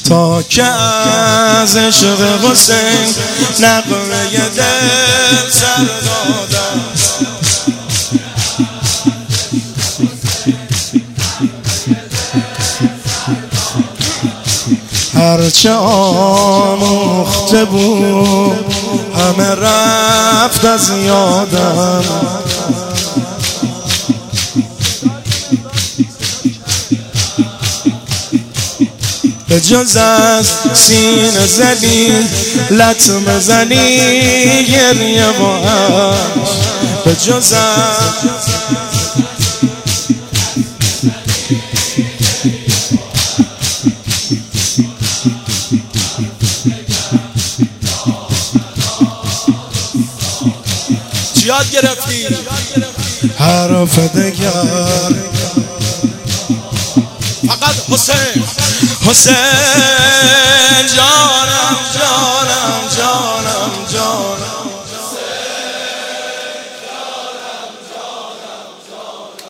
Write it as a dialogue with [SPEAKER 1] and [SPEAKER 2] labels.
[SPEAKER 1] تا که از عشق حسین نغمه دل سر دادم. هرچه آموخته بود همه رفت از یادم. به جز از سینه زنی لطمه زنی گریه با عشق. به جز یاد گرفتی حرف دگر فقط حسین حسین جان